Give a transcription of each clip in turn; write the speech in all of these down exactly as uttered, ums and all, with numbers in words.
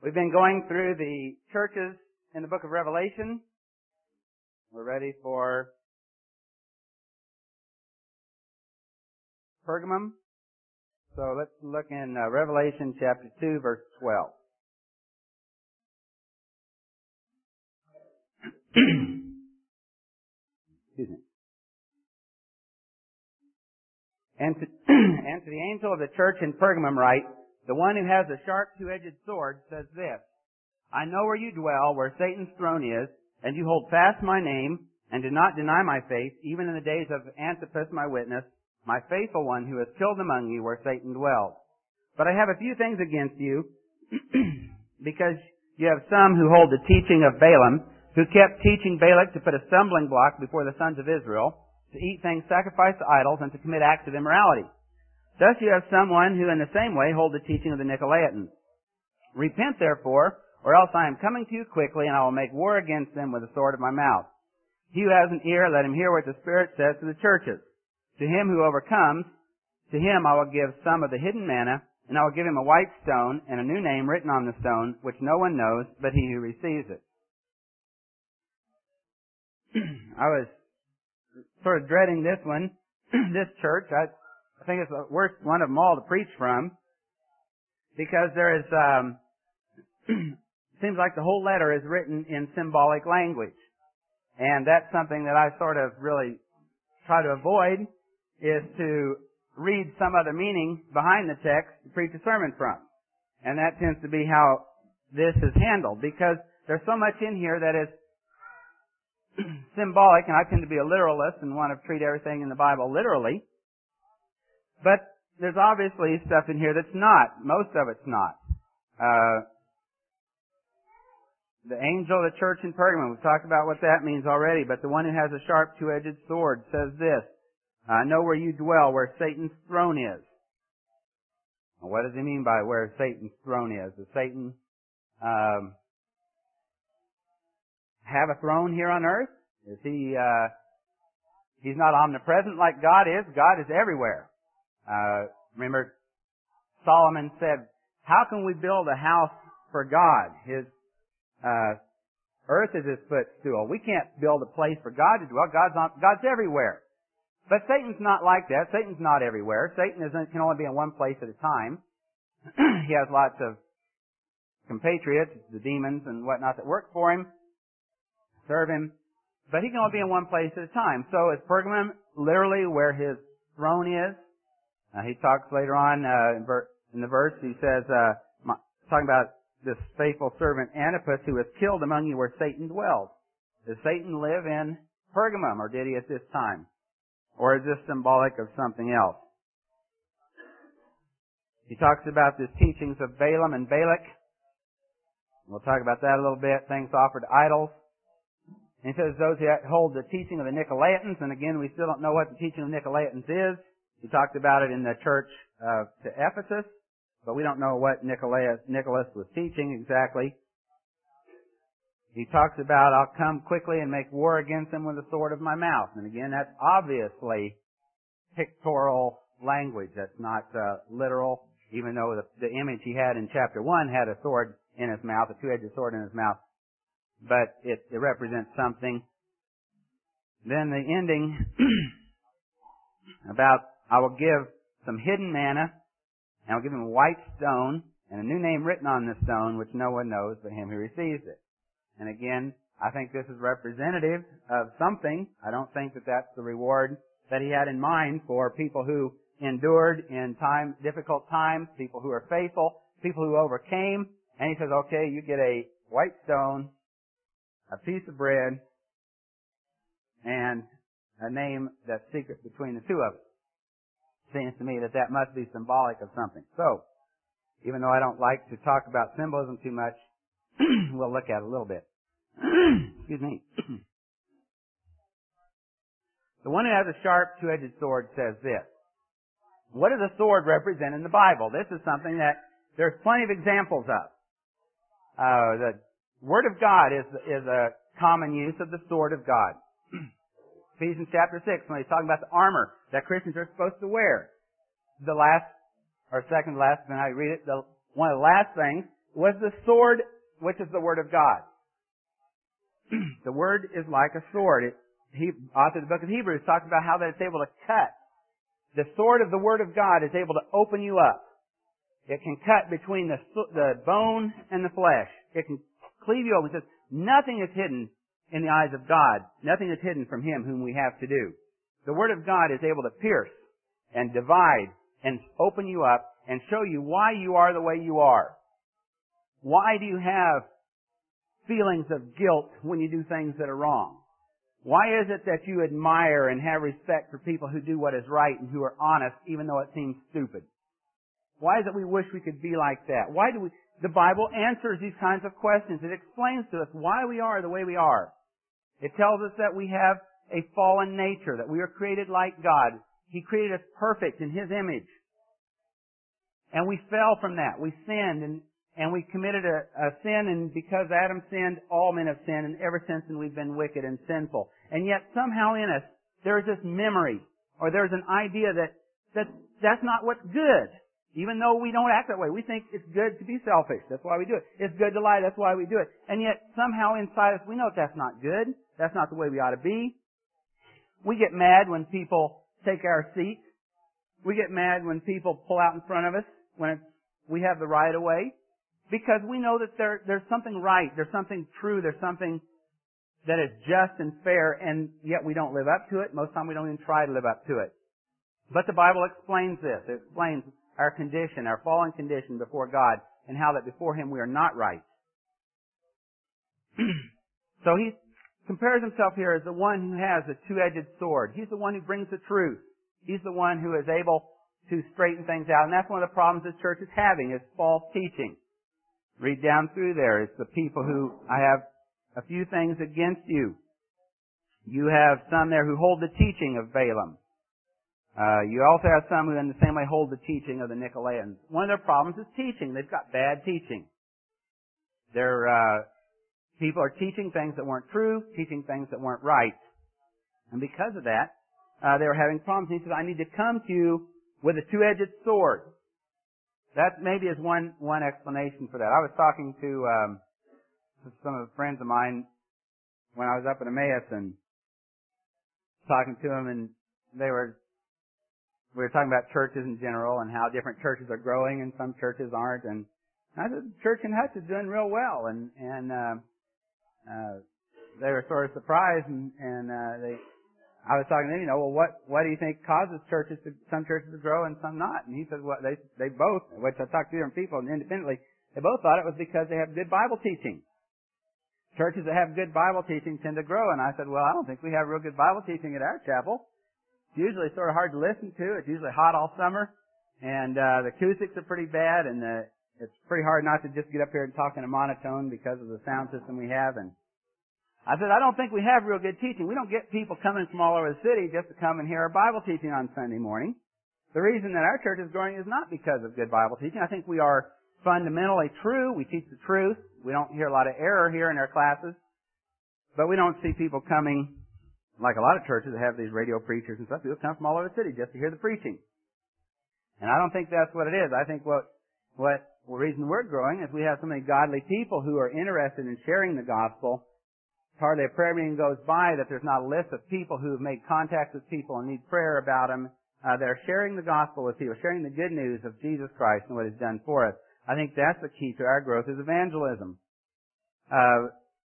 We've been going through the churches in the book of Revelation. We're ready for Pergamum. So let's look in uh, Revelation chapter two, verse twelve. Excuse me. And to, and to the angel of the church in Pergamum write, the one who has a sharp two-edged sword says this, I know where you dwell, where Satan's throne is, and you hold fast my name, and do not deny my faith, even in the days of Antipas my witness, my faithful one who is killed among you where Satan dwells. But I have a few things against you, because you have some who hold the teaching of Balaam, who kept teaching Balak to put a stumbling block before the sons of Israel, to eat things sacrificed to idols, and to commit acts of immorality. Thus you have someone who in the same way hold the teaching of the Nicolaitans. Repent therefore, or else I am coming to you quickly, and I will make war against them with the sword of my mouth. He who has an ear, let him hear what the Spirit says to the churches. To him who overcomes, to him I will give some of the hidden manna, and I will give him a white stone, and a new name written on the stone, which no one knows but he who receives it. I was sort of dreading this one, this church. I, I think it's the worst one of them all to preach from, because there is, um, seems like the whole letter is written in symbolic language. And that's something that I sort of really try to avoid, is to read some other meaning behind the text to preach a sermon from. And that tends to be how this is handled, because there's so much in here that is symbolic, and I tend to be a literalist and want to treat everything in the Bible literally. But there's obviously stuff in here that's not. Most of it's not. Uh, the angel of the church in Pergamum, we've talked about what that means already, but the one who has a sharp two-edged sword says this, I know where you dwell, where Satan's throne is. Well, what does he mean by where Satan's throne is? Does Satan um, have a throne here on earth? Is he, uh, he's not omnipresent like God is. God is everywhere. Uh, remember, Solomon said, how can we build a house for God? His, uh, earth is his footstool. We can't build a place for God to dwell. God's on, God's everywhere. But Satan's not like that. Satan's not everywhere. Satan isn't, can only be in one place at a time. He has lots of compatriots, the demons and whatnot that work for him, serve him, but he can only be in one place at a time. So is Pergamum literally where his throne is? Uh, he talks later on uh, in, ver- in the verse, he says, uh, my, talking about this faithful servant Antipas who was killed among you where Satan dwells. Does Satan live in Pergamum, or did he at this time? Or is this symbolic of something else? He talks about the teachings of Balaam and Balak. We'll talk about that a little bit. Things offered to idols. And he says those who hold the teaching of the Nicolaitans, and again, we still don't know what the teaching of Nicolaitans is. He talked about it in the church uh, to Ephesus, but we don't know what Nicholas, Nicholas was teaching exactly. He talks about, I'll come quickly and make war against them with the sword of my mouth. And again, that's obviously pictorial language. That's not uh, literal, even though the, the image he had in chapter one had a sword in his mouth, a two-edged sword in his mouth. But it, it represents something. Then the ending about, I will give some hidden manna, and I'll give him a white stone, and a new name written on the stone, which no one knows but him who receives it. And again, I think this is representative of something. I don't think that that's the reward that he had in mind for people who endured in time, difficult times, people who are faithful, people who overcame. And he says, okay, you get a white stone, a piece of bread, and a name that's secret between the two of us. Seems to me that that must be symbolic of something. So, even though I don't like to talk about symbolism too much, we'll look at it a little bit. Excuse me. The one who has a sharp two-edged sword says this. What does a sword represent in the Bible? This is something that there's plenty of examples of. Uh, the Word of God is, is a common use of the sword of God. Ephesians chapter six, when he's talking about the armor that Christians are supposed to wear. The last, or second to last, when I read it, the, one of the last things was the sword, which is the Word of God. The Word is like a sword. It, he, author of the book of Hebrews talks about how that it's able to cut. The sword of the Word of God is able to open you up. It can cut between the, the bone and the flesh. It can cleave you open. It says, nothing is hidden in the eyes of God. Nothing is hidden from Him whom we have to do. The Word of God is able to pierce and divide and open you up and show you why you are the way you are. Why do you have feelings of guilt when you do things that are wrong? Why is it that you admire and have respect for people who do what is right and who are honest even though it seems stupid? Why is it we wish we could be like that? Why do we... The Bible answers these kinds of questions. It explains to us why we are the way we are. It tells us that we have a fallen nature, that we are created like God. He created us perfect in His image. And we fell from that. We sinned and, and we committed a, a sin, and because Adam sinned, all men have sinned, and ever since then we've been wicked and sinful. And yet somehow in us, there is this memory, or there's an idea that, that that's not what's good. Even though we don't act that way. We think it's good to be selfish. That's why we do it. It's good to lie. That's why we do it. And yet somehow inside us we know that's not good. That's not the way we ought to be. We get mad when people take our seat. We get mad when people pull out in front of us when it's, we have the right of way. Because we know that there, there's something right. There's something true. There's something that is just and fair, and yet we don't live up to it. Most of the time we don't even try to live up to it. But the Bible explains this. It explains our condition, our fallen condition before God, and how that before Him we are not right. So he compares himself here as the one who has a two-edged sword. He's the one who brings the truth. He's the one who is able to straighten things out. And that's one of the problems this church is having, is false teaching. Read down through there. It's the people who, I have a few things against you. You have some there who hold the teaching of Balaam. Uh, you also have some who in the same way hold the teaching of the Nicolaitans. One of their problems is teaching. They've got bad teaching. Their, uh, people are teaching things that weren't true, teaching things that weren't right. And because of that, uh, they were having problems. And he says, I need to come to you with a two-edged sword. That maybe is one, one explanation for that. I was talking to, um, to some of the friends of mine when I was up in Emmaus and talking to them, and they were, we were talking about churches in general and how different churches are growing and some churches aren't. And I said, the church in Hutch is doing real well. And, and, uh, uh, they were sort of surprised, and, and, uh, they, I was talking to them, you know, well, what, what do you think causes churches to, some churches to grow and some not? And he said, well, they, they both, which I talked to different people and independently, they both thought it was because they have good Bible teaching. Churches that have good Bible teaching tend to grow. And I said, well, I don't think we have real good Bible teaching at our chapel. It's usually sort of hard to listen to. It's usually hot all summer. And, uh, the acoustics are pretty bad, and the, it's pretty hard not to just get up here and talk in a monotone because of the sound system we have. And I said, I don't think we have real good teaching. We don't get people coming from all over the city just to come and hear our Bible teaching on Sunday morning. The reason that our church is growing is not because of good Bible teaching. I think we are fundamentally true. We teach the truth. We don't hear a lot of error here in our classes. But we don't see people coming, like a lot of churches that have these radio preachers and stuff. People come from all over the city just to hear the preaching. And I don't think that's what it is. I think what, what the reason we're growing is we have so many godly people who are interested in sharing the gospel. Hardly a prayer meeting goes by that there's not a list of people who have made contact with people and need prayer about them. Uh, they're sharing the gospel with people, sharing the good news of Jesus Christ and what He's done for us. I think that's the key to our growth is evangelism. Uh,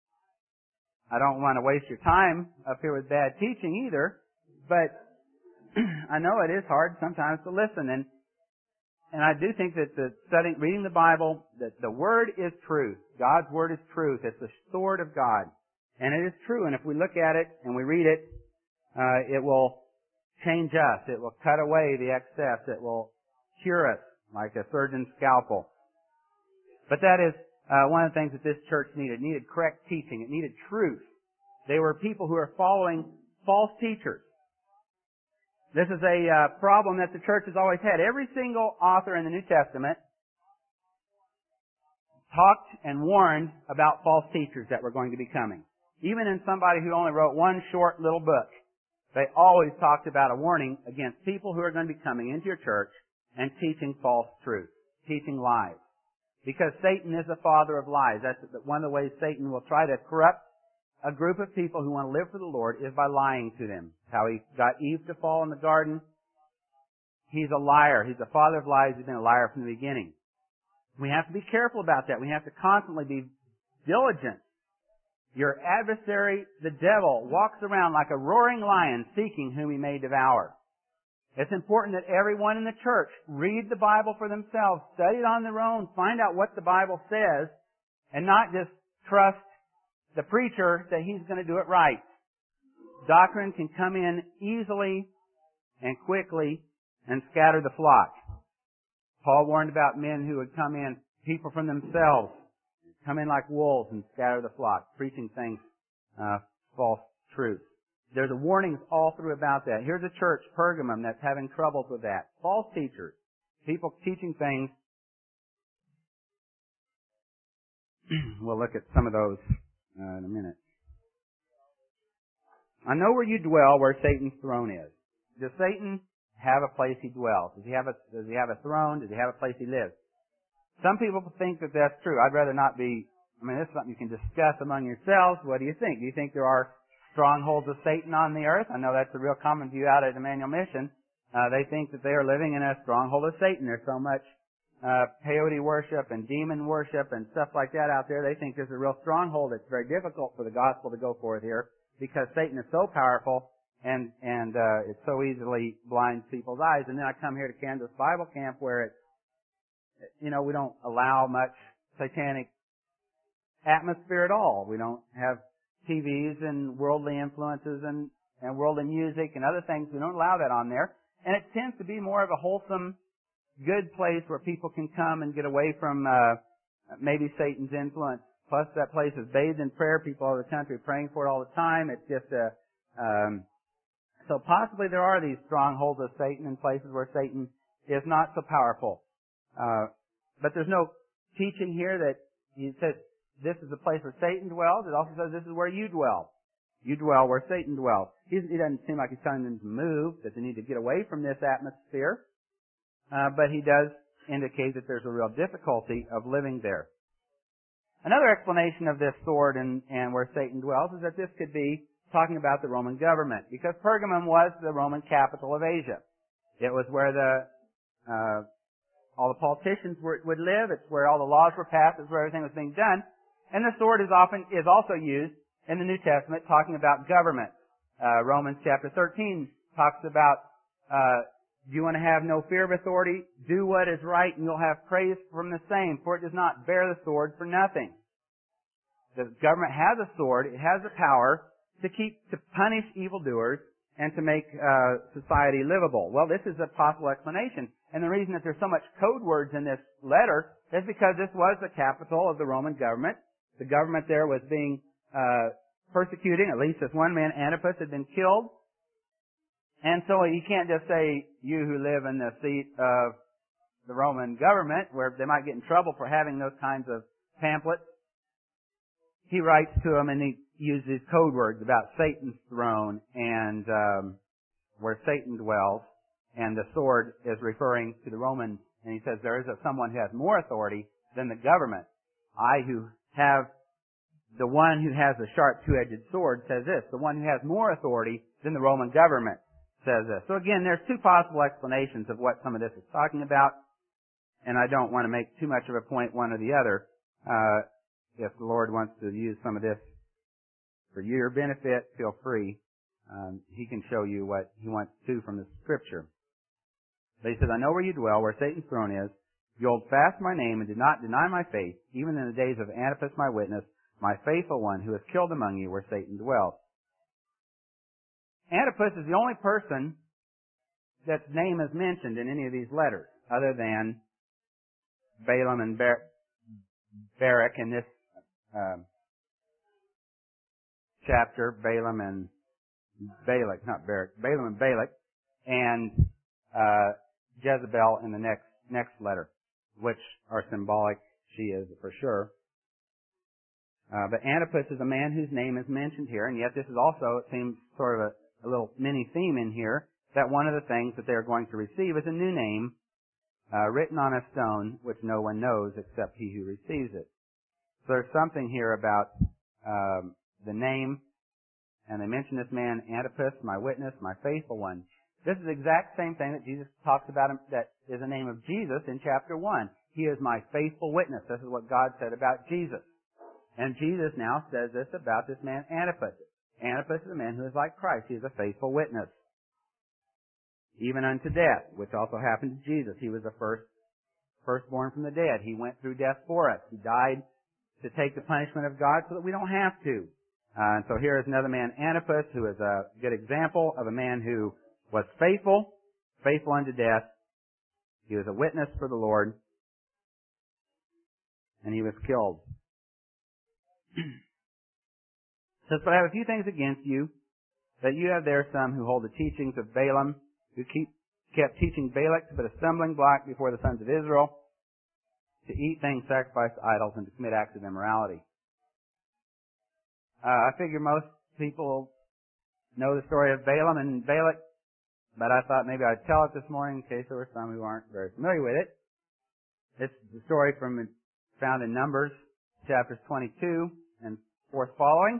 I don't want to waste your time up here with bad teaching either, but I know it is hard sometimes to listen, and and I do think that the studying, reading the Bible, that the Word is truth. God's Word is truth. It's the sword of God. And it is true, and if we look at it and we read it, uh, it will change us. It will cut away the excess. It will cure us like a surgeon's scalpel. But that is uh, one of the things that this church needed. It needed correct teaching. It needed truth. They were people who are following false teachers. This is a uh, problem that the church has always had. Every single author in the New Testament talked and warned about false teachers that were going to be coming. Even in somebody who only wrote one short little book, they always talked about a warning against people who are going to be coming into your church and teaching false truth, teaching lies, Because Satan is the father of lies. That's one of the ways Satan will try to corrupt a group of people who want to live for the Lord is by lying to them. How he got Eve to fall in the garden. He's a liar. He's the father of lies. He's been a liar from the beginning. We have to be careful about that. We have to constantly be diligent. Your adversary, the devil, walks around like a roaring lion seeking whom he may devour. It's important that everyone in the church read the Bible for themselves, study it on their own, find out what the Bible says, and not just trust the preacher that he's going to do it right. Doctrine can come in easily and quickly and scatter the flock. Paul warned about men who would come in, people from themselves, come in like wolves and scatter the flock, preaching things, uh, false truths. There's a warnings all through about that. Here's a church, Pergamum, that's having troubles with that. False teachers, people teaching things. We'll look at some of those uh, in a minute. I know where you dwell, where Satan's throne is. Does Satan have a place he dwells? Does he have a Does he have a throne? Does he have a place he lives? Some people think that that's true. I'd rather not be. I mean, this is something you can discuss among yourselves. What do you think? Do you think there are strongholds of Satan on the earth? I know that's a real common view out at Emmanuel Mission. Uh, they think that they are living in a stronghold of Satan. There's so much uh, peyote worship and demon worship and stuff like that out there. They think there's a real stronghold. It's very difficult for the gospel to go forth here because Satan is so powerful and and uh, it so easily blinds people's eyes. And then I come here to Kansas Bible Camp where it's, you know, we don't allow much satanic atmosphere at all. We don't have T Vs and worldly influences and, and worldly music and other things. We don't allow that on there. And it tends to be more of a wholesome, good place where people can come and get away from uh, maybe Satan's influence. Plus, that place is bathed in prayer. People all over the country praying for it all the time. It's just a... Um, so possibly there are these strongholds of Satan in places where Satan is not so powerful. Uh, but there's no teaching here that he says this is the place where Satan dwells. It also says this is where you dwell. You dwell where Satan dwells. He's, he doesn't seem like he's telling them to move, that they need to get away from this atmosphere. Uh, but he does indicate that there's a real difficulty of living there. Another explanation of this sword and, and where Satan dwells is that this could be talking about the Roman government, because Pergamum was the Roman capital of Asia. It was where the uh, all the politicians were, would live. It's where all the laws were passed. It's where everything was being done. And the sword is often is also used in the New Testament talking about government. Uh, Romans chapter thirteen talks about uh, do you want to have no fear of authority? Do what is right, and you'll have praise from the same. For it does not bear the sword for nothing. The government has a sword. It has the power to keep, to punish evildoers and to make uh, society livable. Well, this is a possible explanation. And the reason that there's so much code words in this letter is because this was the capital of the Roman government. The government there was being uh, persecuting, at least this one man, Antipas, had been killed. And so you can't just say, you who live in the seat of the Roman government, where they might get in trouble for having those kinds of pamphlets. He writes to them and he uses code words about Satan's throne and um, where Satan dwells, and the sword is referring to the Romans, and he says there is a, someone who has more authority than the government. I who have, the one who has the sharp two-edged sword says this, the one who has more authority than the Roman government says this. So again, there's two possible explanations of what some of this is talking about, and I don't want to make too much of a point one or the other. Uh, if the Lord wants to use some of this for your benefit, feel free. Um, he can show you what he wants to from the Scripture. But he says, I know where you dwell, where Satan's throne is. You hold fast my name and did not deny my faith, even in the days of Antipas my witness, my faithful one, who is killed among you, where Satan dwells. Antipas is the only person that's name is mentioned in any of these letters, other than Balaam and Bar- Barak in this uh, chapter, Balaam and Balak, not Barak, Balaam and Balak, and uh, Jezebel in the next next letter, which are symbolic. She is for sure. Uh, but Antipas is a man whose name is mentioned here, and yet this is also, it seems, sort of a, a little mini theme in here, that one of the things that they're going to receive is a new name uh, written on a stone, which no one knows except he who receives it. So there's something here about um, the name, and they mention this man Antipas, my witness, my faithful one. This is the exact same thing that Jesus talks about, him, that is the name of Jesus in chapter one. He is my faithful witness. This is what God said about Jesus. And Jesus now says this about this man Antipas. Antipas is a man who is like Christ. He is a faithful witness. Even unto death, which also happened to Jesus. He was the first, firstborn from the dead. He went through death for us. He died to take the punishment of God so that we don't have to. Uh, and so here is another man, Antipas, who is a good example of a man who was faithful, faithful unto death. He was a witness for the Lord, and he was killed. Says, but I have a few things against you, that you have there some who hold the teachings of Balaam, who keep, kept teaching Balak to put a stumbling block before the sons of Israel, to eat things sacrificed to idols and to commit acts of immorality. Uh, I figure most people know the story of Balaam and Balak, but I thought maybe I'd tell it this morning in case there were some who aren't very familiar with it. It's the story from found in Numbers, chapters twenty-two and forth following.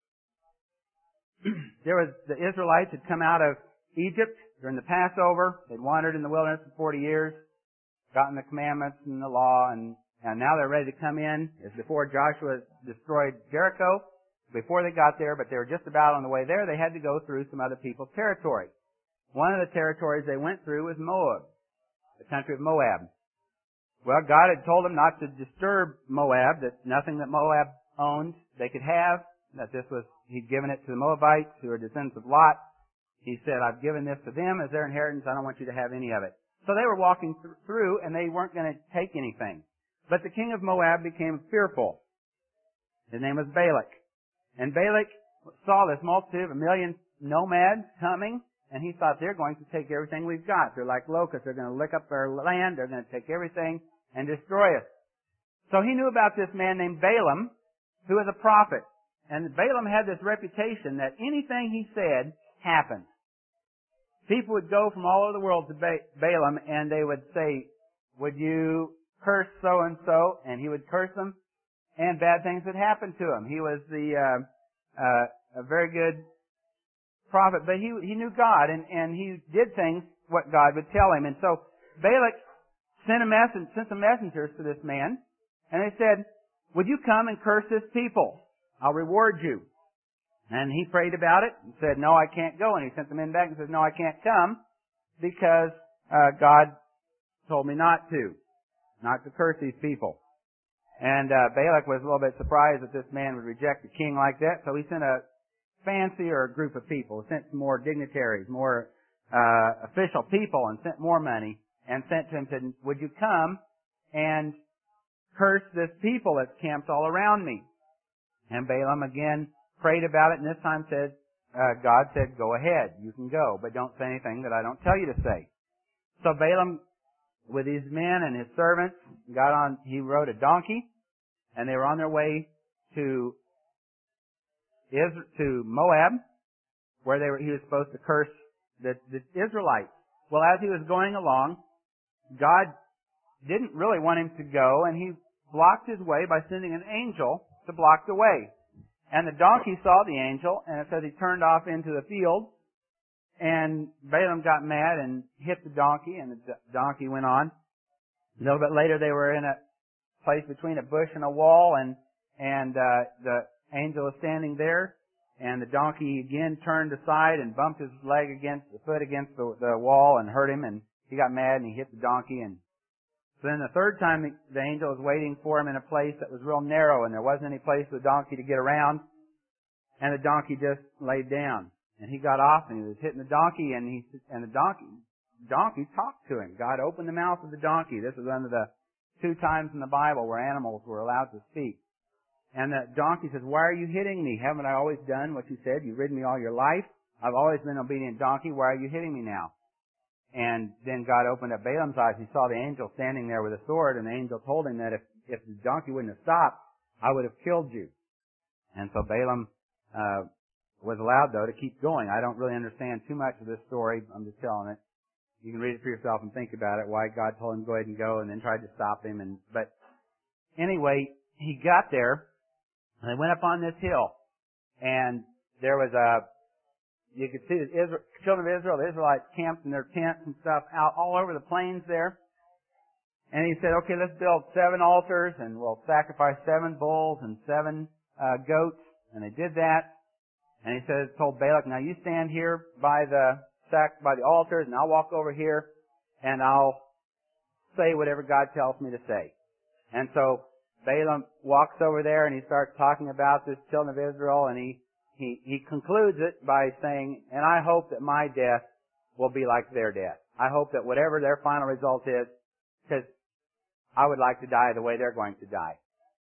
There was the Israelites had come out of Egypt during the Passover. They'd wandered in the wilderness for forty years, gotten the commandments and the law, and, and now they're ready to come in. It's before Joshua destroyed Jericho, before they got there, but they were just about on the way there. They had to go through some other people's territory. One of the territories they went through was Moab, the country of Moab. Well, God had told them not to disturb Moab, that nothing that Moab owned they could have, that this was, He'd given it to the Moabites who are descendants of Lot. He said, I've given this to them as their inheritance. I don't want you to have any of it. So they were walking th- through and they weren't going to take anything. But the king of Moab became fearful. His name was Balak. And Balak saw this multitude of a million nomads coming, and he thought they're going to take everything we've got. They're like locusts. They're going to lick up our land. They're going to take everything and destroy us. So he knew about this man named Balaam, who was a prophet. And Balaam had this reputation that anything he said happened. People would go from all over the world to ba- Balaam, and they would say, would you curse so-and-so? And he would curse them, and bad things would happen to him. He was the uh, uh, a very good prophet, but he he knew God, and, and he did things what God would tell him. And so Balak sent a message, sent some messengers to this man, and they said, would you come and curse this people? I'll reward you. And he prayed about it and said, no, I can't go. And he sent the men back and said, no, I can't come because uh, God told me not to, not to curse these people. And uh, Balak was a little bit surprised that this man would reject a king like that, so he sent a fancier group of people, sent some more dignitaries, more uh, official people, and sent more money, and sent to him, said, would you come and curse this people that's camped all around me? And Balaam again prayed about it, and this time said, uh, God said, go ahead, you can go, but don't say anything that I don't tell you to say. So Balaam, with his men and his servants, got on, he rode a donkey, and they were on their way to Is- to Moab, where they were, he was supposed to curse the, the Israelites. Well, as he was going along, God didn't really want him to go, and he blocked his way by sending an angel to block the way. And the donkey saw the angel, and it says he turned off into the field, and Balaam got mad and hit the donkey, and the donkey went on. A little bit later, they were in a place between a bush and a wall, and and uh, the angel was standing there, and the donkey again turned aside and bumped his leg against the foot against the, the wall and hurt him, and he got mad and he hit the donkey. And so then the third time the, the angel was waiting for him in a place that was real narrow, and there wasn't any place for the donkey to get around, and the donkey just laid down. And he got off and he was hitting the donkey, and he and the donkey donkey talked to him. God opened the mouth of the donkey. This is one of the two times in the Bible where animals were allowed to speak. And the donkey says, why are you hitting me? Haven't I always done what you said? You've ridden me all your life. I've always been an obedient donkey. Why are you hitting me now? And then God opened up Balaam's eyes. He saw the angel standing there with a sword, and the angel told him that if, if the donkey wouldn't have stopped, I would have killed you. And so Balaam uh was allowed, though, to keep going. I don't really understand too much of this story. I'm just telling it. you can read it for yourself and think about it, why God told him to go ahead and go and then tried to stop him. And But anyway, he got there, and they went up on this hill, and there was a, you could see the Israel, children of Israel, the Israelites camped in their tents and stuff out all over the plains there. And he said, okay, let's build seven altars, and we'll sacrifice seven bulls and seven uh, goats. And they did that. And he said, told Balak, now you stand here by the sac, by the altars, and I'll walk over here, and I'll say whatever God tells me to say. And so Balaam walks over there, and he starts talking about this children of Israel, and he, he, he concludes it by saying, and I hope that my death will be like their death. I hope that whatever their final result is, because I would like to die the way they're going to die.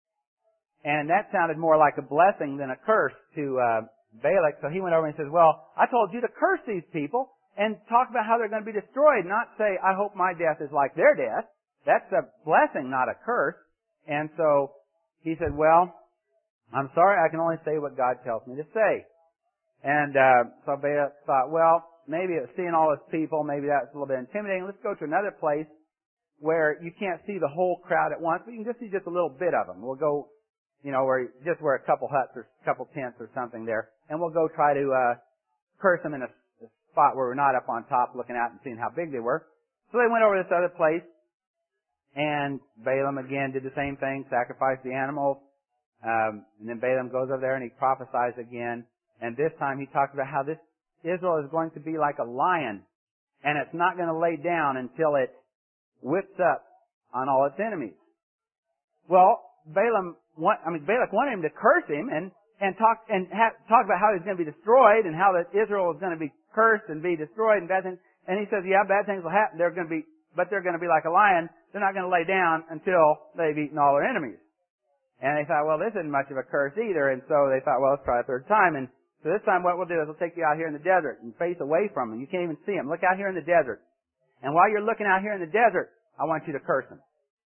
And that sounded more like a blessing than a curse to uh, Balak. So he went over and says, well, I told you to curse these people and talk about how they're going to be destroyed, not say, I hope my death is like their death. That's a blessing, not a curse. And so he said, well, I'm sorry, I can only say what God tells me to say. And uh, so Balak thought, well, maybe seeing all those people, maybe that's a little bit intimidating. Let's go to another place where you can't see the whole crowd at once, but you can just see just a little bit of them. We'll go, you know, where just where a couple huts or a couple tents or something there, and we'll go try to uh, curse them in a, a spot where we're not up on top looking out and seeing how big they were. So they went over to this other place, and Balaam again did the same thing, sacrificed the animals, um, and then Balaam goes over there and he prophesies again, and this time he talks about how this Israel is going to be like a lion, and it's not going to lay down until it whips up on all its enemies. Well, Balaam, want, I mean, Balak wanted him to curse him and, and talk, and have, talk about how he's going to be destroyed and how that Israel is going to be cursed and be destroyed and bad things. And he says, yeah, bad things will happen. They're going to be, but they're going to be like a lion. They're not going to lay down until they've eaten all their enemies. And they thought, well, this isn't much of a curse either. And so they thought, well, let's try a third time. And so this time what we'll do is we'll take you out here in the desert and face away from them. You can't even see them. Look out here in the desert. And while you're looking out here in the desert, I want you to curse them.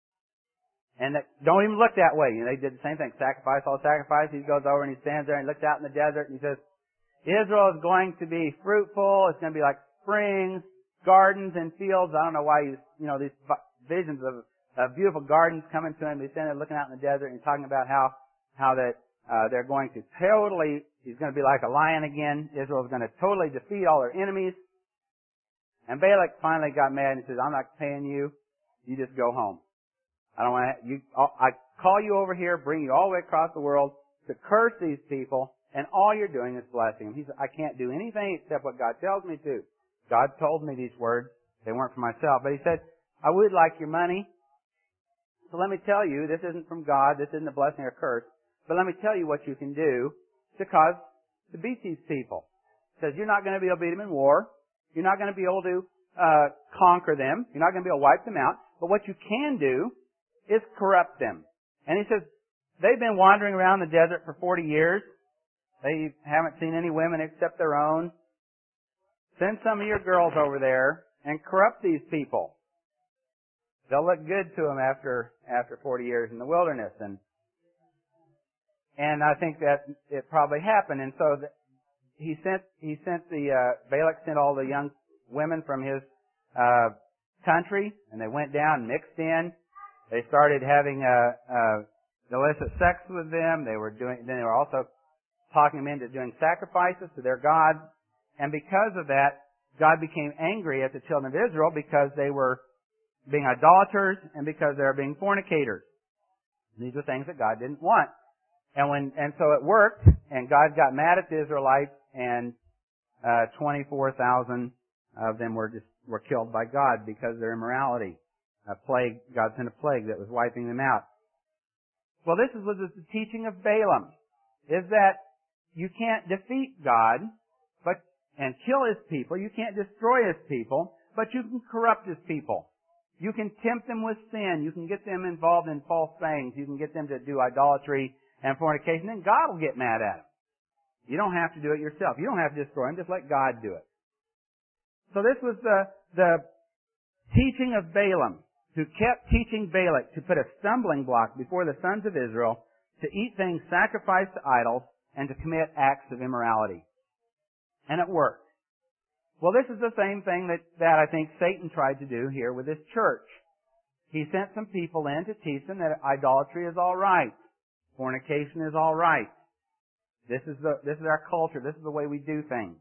And that, don't even look that way. You know, they did the same thing. Sacrifice, all sacrifice. He goes over and he stands there and looks out in the desert and he says, Israel is going to be fruitful. It's going to be like springs, gardens, and fields. I don't know why he's, you know, these visions of, of beautiful gardens coming to him. He's standing there looking out in the desert and he's talking about how, how that, uh, they're going to totally, he's going to be like a lion again. Israel is going to totally defeat all their enemies. And Balak finally got mad and says, I'm not paying you. You just go home. I don't want to, you, I call you over here, bring you all the way across the world to curse these people, and all you're doing is blessing them. He said, I can't do anything except what God tells me to. God told me these words. They weren't for myself. But he said, I would like your money. So let me tell you, this isn't from God. This isn't a blessing or curse. But let me tell you what you can do to cause, to beat these people. He says, you're not going to be able to beat them in war. You're not going to be able to uh, conquer them. You're not going to be able to wipe them out. But what you can do is corrupt them. And he says, they've been wandering around the desert for forty years. They haven't seen any women except their own. Send some of your girls over there and corrupt these people. They'll look good to them after, after forty years in the wilderness. And, and I think that it probably happened. And so the, he sent, he sent the, uh, Balak sent all the young women from his, uh, country, and they went down and mixed in. They started having uh, uh, illicit sex with them. They were doing. Then they were also talking them into doing sacrifices to their gods. And because of that, God became angry at the children of Israel because they were being idolaters and because they were being fornicators. These are things that God didn't want. And when and so it worked, and God got mad at the Israelites, and uh, twenty-four thousand of them were just were killed by God because of their immorality. A plague, God sent a plague that was wiping them out. Well, this is, was the teaching of Balaam, is that you can't defeat God, but and kill His people. You can't destroy His people, but you can corrupt His people. You can tempt them with sin. You can get them involved in false things. You can get them to do idolatry and fornication. Then God will get mad at them. You don't have to do it yourself. You don't have to destroy them. Just let God do it. So this was the, the teaching of Balaam, who kept teaching Balak to put a stumbling block before the sons of Israel to eat things sacrificed to idols and to commit acts of immorality. And it worked. Well, this is the same thing that, that I think Satan tried to do here with this church. He sent some people in to teach them that idolatry is all right. Fornication is all right. This is the, this is our culture. This is the way we do things.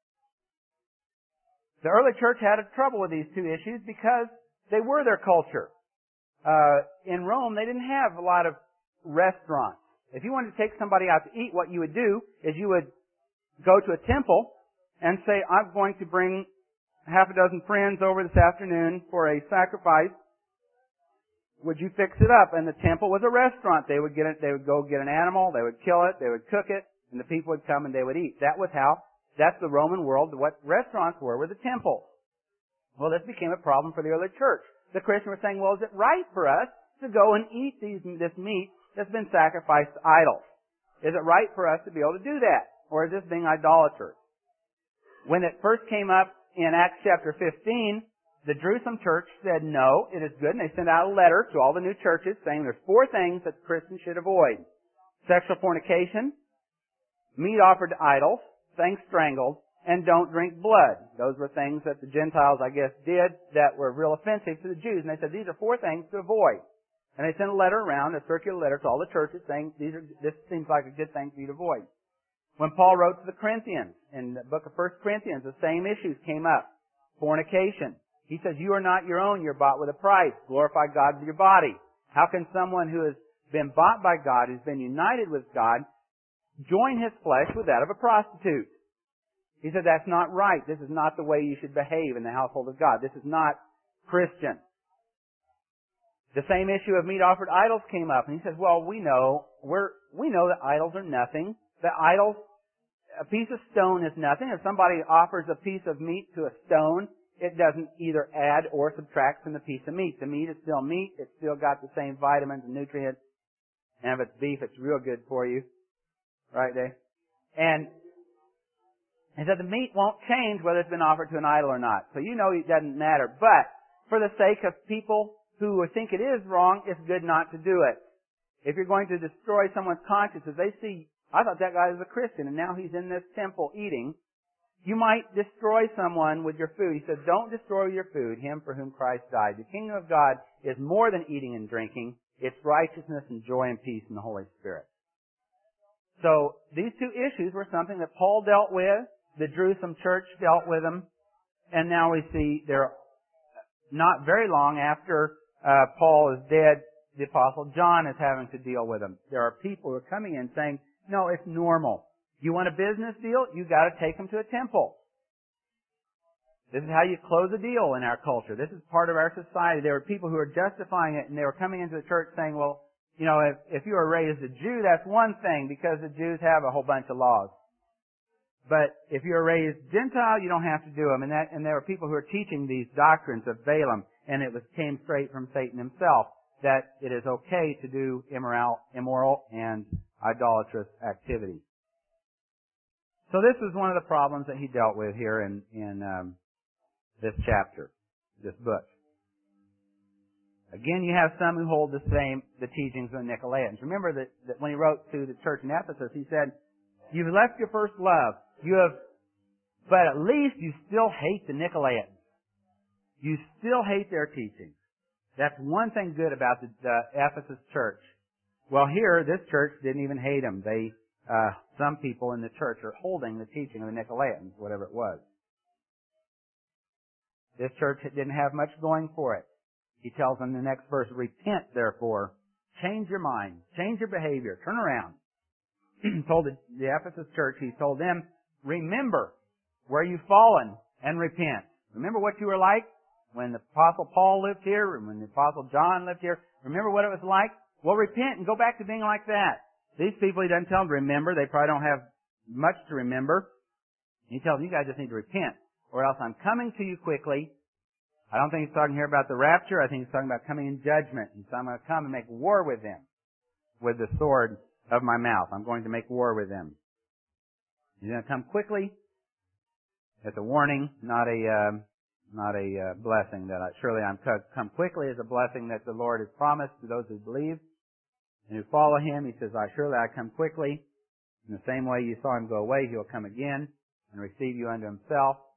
The early church had a trouble with these two issues because they were their culture. Uh, in Rome, they didn't have a lot of restaurants. If you wanted to take somebody out to eat, what you would do is you would go to a temple and say, I'm going to bring half a dozen friends over this afternoon for a sacrifice. Would you fix it up? And the temple was a restaurant. They would get it, they would go get an animal, they would kill it, they would cook it, and the people would come and they would eat. That was how, that's the Roman world, what restaurants were, were the temples. Well, this became a problem for the early church. The Christians were saying, well, is it right for us to go and eat these, this meat that's been sacrificed to idols? Is it right for us to be able to do that? Or is this being idolatrous? When it first came up in Acts chapter fifteen, the Jerusalem church said, no, it is good. And they sent out a letter to all the new churches saying there's four things that Christians should avoid. Sexual fornication, meat offered to idols, things strangled, and don't drink blood. Those were things that the Gentiles, I guess, did that were real offensive to the Jews. And they said, these are four things to avoid. And they sent a letter around, a circular letter to all the churches saying, these are, this seems like a good thing for you to avoid. When Paul wrote to the Corinthians, in the book of First Corinthians, the same issues came up. Fornication. He says, you are not your own, you're bought with a price. Glorify God with your body. How can someone who has been bought by God, who's been united with God, join his flesh with that of a prostitute? He said, that's not right. This is not the way you should behave in the household of God. This is not Christian. The same issue of meat offered idols came up, and he says, well, we know, we're, we know that idols are nothing. That idols, a piece of stone is nothing. If somebody offers a piece of meat to a stone, it doesn't either add or subtract from the piece of meat. The meat is still meat. It's still got the same vitamins and nutrients. And if it's beef, it's real good for you. Right, Dave? And he said the meat won't change whether it's been offered to an idol or not. So you know it doesn't matter. But for the sake of people who think it is wrong, it's good not to do it. If you're going to destroy someone's conscience, if they see, I thought that guy was a Christian and now he's in this temple eating, you might destroy someone with your food. He said, don't destroy your food, him for whom Christ died. The kingdom of God is more than eating and drinking. It's righteousness and joy and peace in the Holy Spirit. So these two issues were something that Paul dealt with, the Jerusalem church dealt with them, and now we see they're not very long after uh, Paul is dead, the Apostle John is having to deal with them. There are people who are coming in saying, no, it's normal. You want a business deal? You got to take them to a temple. This is how you close a deal in our culture. This is part of our society. There were people who were justifying it, and they were coming into the church saying, well, you know, if, if you were raised a Jew, that's one thing because the Jews have a whole bunch of laws. But if you're raised Gentile, you don't have to do them. And that, and there were people who were teaching these doctrines of Balaam, and it was came straight from Satan himself, that it is okay to do immoral, immoral and idolatrous activity. So this is one of the problems that he dealt with here in, in um, this chapter, this book. Again, you have some who hold the same, the teachings of the Nicolaitans. Remember that, that when he wrote to the church in Ephesus, he said, you've left your first love. You have, but at least you still hate the Nicolaitans. You still hate their teachings. That's one thing good about the, the Ephesus church. Well, here, this church didn't even hate them. They, uh, some people in the church are holding the teaching of the Nicolaitans, whatever it was. This church didn't have much going for it. He tells them in the next verse, repent, therefore, change your mind, change your behavior, turn around. He told the, the Ephesus church, he told them, remember where you've fallen and repent. Remember what you were like when the Apostle Paul lived here and when the Apostle John lived here. Remember what it was like? Well, repent and go back to being like that. These people, he doesn't tell them to remember. They probably don't have much to remember. He tells them, you guys just need to repent, or else I'm coming to you quickly. I don't think he's talking here about the rapture. I think he's talking about coming in judgment. And so I'm going to come and make war with them with the sword of my mouth. I'm going to make war with them. He's going to come quickly. It's a warning, not a uh, not a uh, blessing. That I, surely I'm come quickly is a blessing that the Lord has promised to those who believe and who follow Him. He says, "I surely I come quickly." In the same way you saw Him go away, He'll come again and receive you unto Himself.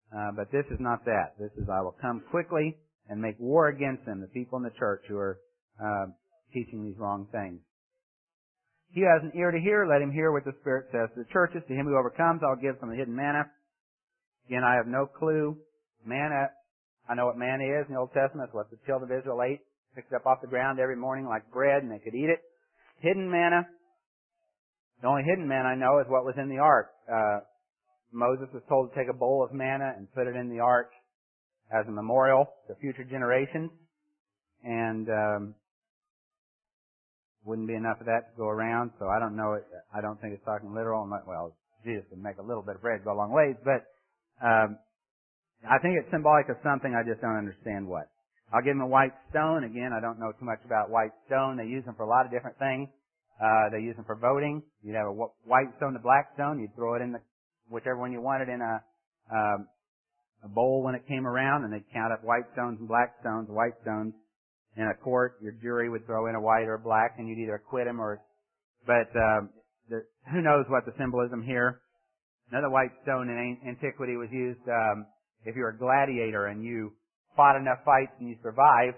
Uh, but this is not that. This is, I will come quickly and make war against them, the people in the church who are uh, teaching these wrong things. He who has an ear to hear, let him hear what the Spirit says to the churches. To him who overcomes, I'll give some of the hidden manna. Again, I have no clue. Manna, I know what manna is in the Old Testament. It's what the children of Israel ate. Picked it up off the ground every morning like bread, and they could eat it. Hidden manna. The only hidden manna I know is what was in the ark. Uh, Moses was told to take a bowl of manna and put it in the ark as a memorial to future generations. And um, wouldn't be enough of that to go around, so I don't know it. I don't think it's talking literal. Well, Jesus can make a little bit of bread go a long ways, but um, I think it's symbolic of something. I just don't understand what. I'll give them a white stone. Again, I don't know too much about white stone. They use them for a lot of different things. Uh, they use them for voting. You'd have a white stone, a black stone. You'd throw it in the whichever one you wanted in a um, a bowl when it came around, and they'd count up white stones and black stones, white stones. In a court, your jury would throw in a white or a black, and you'd either acquit him or. But um, the, who knows what the symbolism here? Another white stone in antiquity was used um, if you were a gladiator and you fought enough fights and you survived.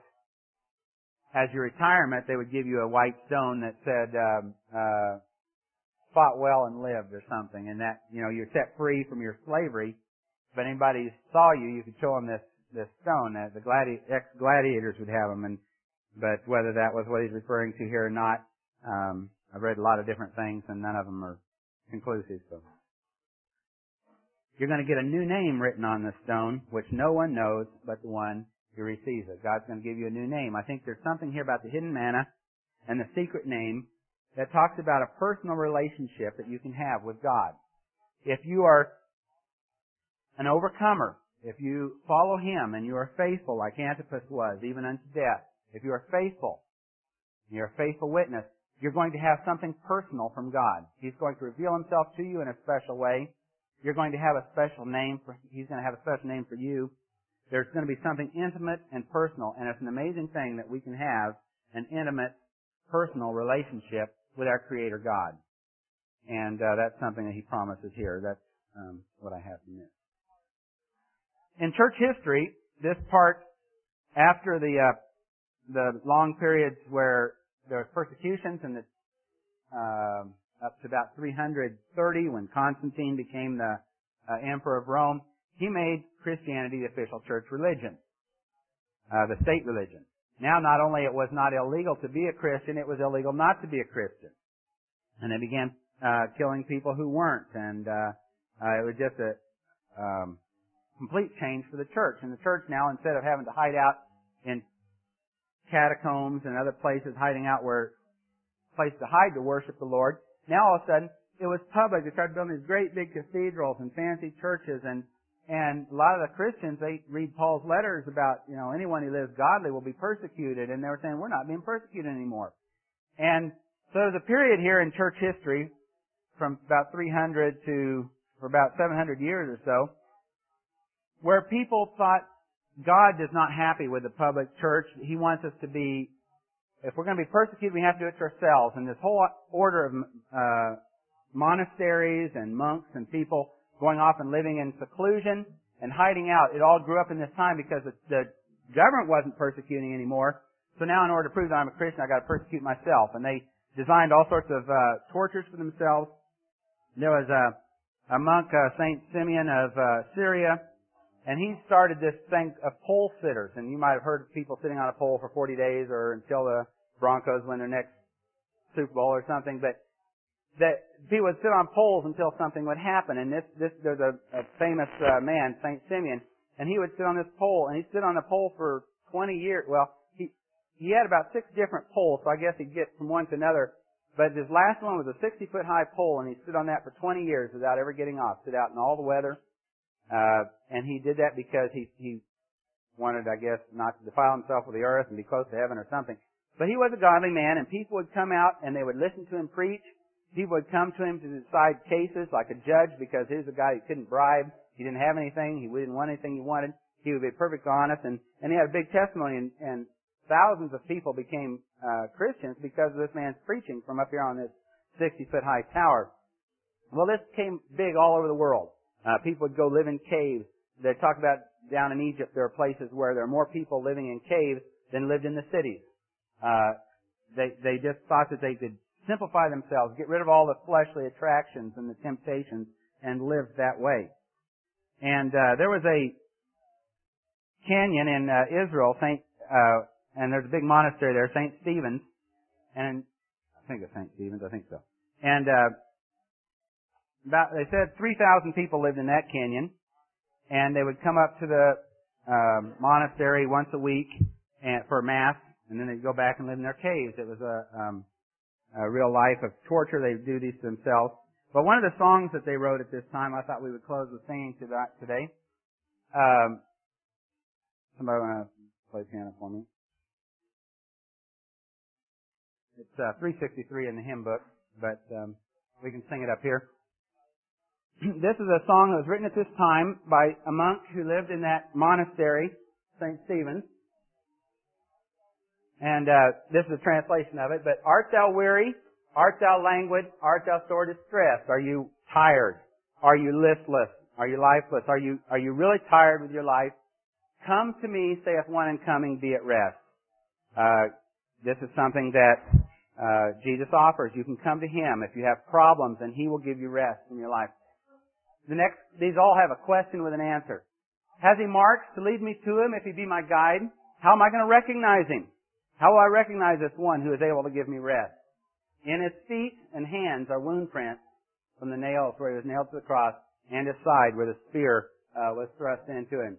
As your retirement, they would give you a white stone that said um, uh, "fought well and lived" or something, and that you know you're set free from your slavery. But anybody who saw you, you could show them this. This stone, uh, the gladi- ex-gladiators would have them, and but whether that was what he's referring to here or not, um, I've read a lot of different things, and none of them are conclusive. So you're going to get a new name written on the stone, which no one knows but the one who receives it. God's going to give you a new name. I think there's something here about the hidden manna and the secret name that talks about a personal relationship that you can have with God. If you are an overcomer, if you follow Him and you are faithful like Antipas was, even unto death, if you are faithful, you're a faithful witness, you're going to have something personal from God. He's going to reveal Himself to you in a special way. You're going to have a special name for, He's going to have a special name for you. There's going to be something intimate and personal, and it's an amazing thing that we can have an intimate, personal relationship with our Creator God. And uh, that's something that He promises here. That's um, what I have from this. In church history, this part, after the uh, the long periods where there was persecutions, and the, uh, up to about three hundred thirty, when Constantine became the uh, emperor of Rome, he made Christianity the official church religion, uh, the state religion. Now, not only it was not illegal to be a Christian, it was illegal not to be a Christian, and they began uh, killing people who weren't, and uh, uh, it was just a um, complete change for the church. And the church now, instead of having to hide out in catacombs and other places, hiding out where place to hide to worship the Lord, now all of a sudden it was public. They started building these great big cathedrals and fancy churches, and and a lot of the Christians, they read Paul's letters about, you know, anyone who lives godly will be persecuted, and they were saying, we're not being persecuted anymore. And so there's a period here in church history from about three hundred to for about seven hundred years or so, where people thought God is not happy with the public church. He wants us to be, if we're going to be persecuted, we have to do it to ourselves. And this whole order of uh, monasteries and monks and people going off and living in seclusion and hiding out, it all grew up in this time because the, the government wasn't persecuting anymore. So now in order to prove that I'm a Christian, I've got to persecute myself. And they designed all sorts of uh, tortures for themselves. There was a, a monk, uh, Saint Simeon of uh, Syria, and he started this thing of pole sitters. And you might have heard of people sitting on a pole for forty days or until the Broncos win their next Super Bowl or something. But that people would sit on poles until something would happen. And this, this there's a, a famous uh, man, Saint Simeon, and he would sit on this pole, and he'd sit on the pole for twenty years. Well, he he had about six different poles, so I guess he'd get from one to another. But his last one was a sixty-foot high pole, and he stood on that for twenty years without ever getting off. Stood out in all the weather. Uh, and he did that because he, he wanted, I guess, not to defile himself with the earth and be close to heaven or something. But he was a godly man, and people would come out and they would listen to him preach. People would come to him to decide cases like a judge, because he was a guy who couldn't bribe. He didn't have anything. He didn't want anything he wanted. He would be perfectly honest, and, and he had a big testimony, and, and thousands of people became uh, Christians because of this man's preaching from up here on this sixty-foot high tower. Well, this came big all over the world. Uh, people would go live in caves. they talk about down in Egypt, there are places where there are more people living in caves than lived in the cities. Uh, they, they just thought that they could simplify themselves, get rid of all the fleshly attractions and the temptations, and live that way. And uh, there was a canyon in uh, Israel, Saint, uh, and there's a big monastery there, Saint Stephen's, and I think it's Saint Stephen's, I think so. And uh, about they said three thousand people lived in that canyon, and they would come up to the uh, monastery once a week and, for mass, and then they'd go back and live in their caves. It was a, um, a real life of torture. They would do these to themselves. But one of the songs that they wrote at this time, I thought we would close with singing to that today. Um, somebody want to play piano for me? It's uh, three sixty-three in the hymn book, but um, we can sing it up here. This is a song that was written at this time by a monk who lived in that monastery, Saint Stephen's. And uh, this is a translation of it. But art thou weary? Art thou languid? Art thou sore distressed? Are you tired? Are you listless? Are you lifeless? Are you are you really tired with your life? Come to me, saith one, and coming be at rest. Uh, this is something that uh, Jesus offers. You can come to Him if you have problems, and He will give you rest in your life. The next, these all have a question with an answer. Has He marks to lead me to Him if He be my guide? How am I going to recognize Him? How will I recognize this one who is able to give me rest? In His feet and hands are wound prints from the nails where He was nailed to the cross, and His side where the spear uh, was thrust into Him.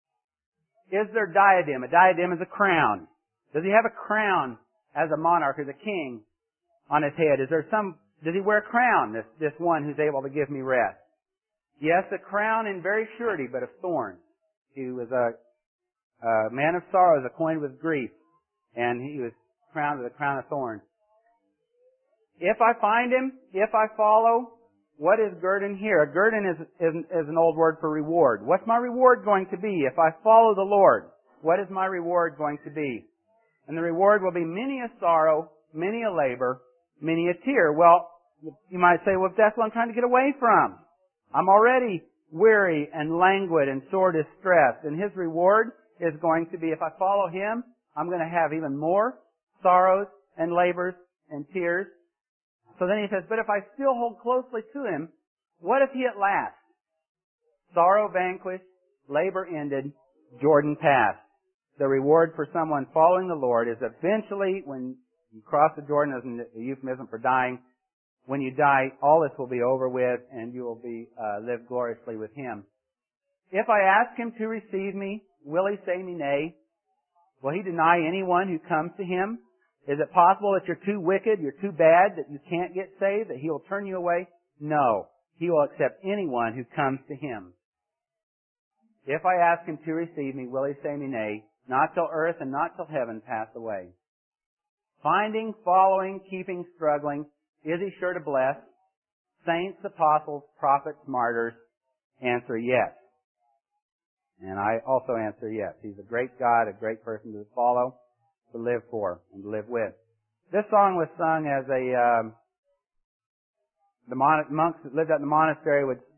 Is there diadem? A diadem is a crown. Does He have a crown as a monarch, as a king, on His head? Is there some? Does He wear a crown? This this one who's able to give me rest. Yes, a crown in very surety, but of thorns. He was a, a man of sorrows, acquainted with grief, and He was crowned with a crown of thorns. If I find Him, if I follow, what is guerdon here? A guerdon is, is, is an old word for reward. What's my reward going to be? If I follow the Lord, what is my reward going to be? And the reward will be many a sorrow, many a labor, many a tear. Well, you might say, well, that's what I'm trying to get away from. I'm already weary and languid and sore distressed. And His reward is going to be, if I follow Him, I'm going to have even more sorrows and labors and tears. So then he says, but if I still hold closely to Him, what if He at last? Sorrow vanquished, labor ended, Jordan passed. The reward for someone following the Lord is eventually, when you cross the Jordan, as a euphemism for dying, when you die, all this will be over with, and you will be uh, live gloriously with Him. If I ask Him to receive me, will He say me nay? Will He deny anyone who comes to Him? Is it possible that you're too wicked, you're too bad, that you can't get saved, that He will turn you away? No. He will accept anyone who comes to Him. If I ask Him to receive me, will He say me nay? Not till earth and not till heaven pass away. Finding, following, keeping, struggling, is He sure to bless? Saints, apostles, prophets, martyrs, answer yes. And I also answer yes. He's a great God, a great person to follow, to live for, and to live with. This song was sung as a, um, the mon- monks that lived at the monastery would